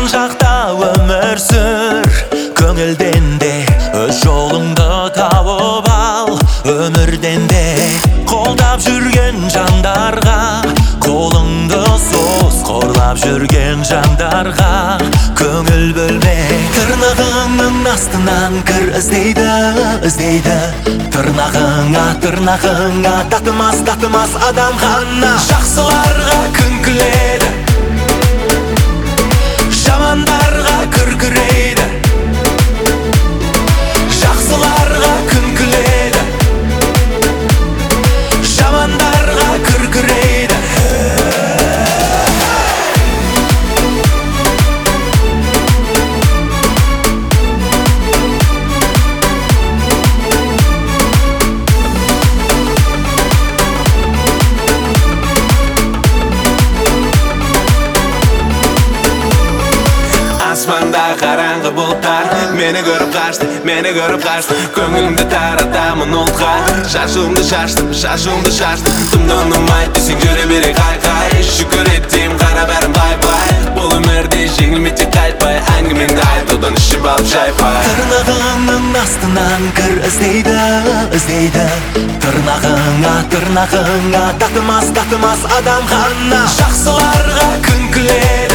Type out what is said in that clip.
жан жақта өмір сүр, көңілден де өз жолыңды тауып ал. Өмірден де қолдап жүрген жандарға қолыңды соз, қорлап жүрген жандарға көңіл бөлме. Тырнағыңның астынан кір іздейді, іздейді. Тырнағыңа татымас адам ғана. Жақсыларға күн күледі, жамандарға күркірейді. Жақсыларға күн күледі, жамандарға күркірейді. Асманда қараңғы бұлттар мені көріп қашты, көңілімді таратамын ұлтқа. Шашуымды шаштым, тымды ұнамайды десең жүре бере қай. Шүкір еттейм қара бәрім бай. Бұл өмірде жеңілмейді қайтпай, әңгімеңді айт, одан ішіп алып жайпай. Тырнағыңның астынан кір іздейді. Тырнағыңа татымас адам ғана. Жақсыларға күн күледі,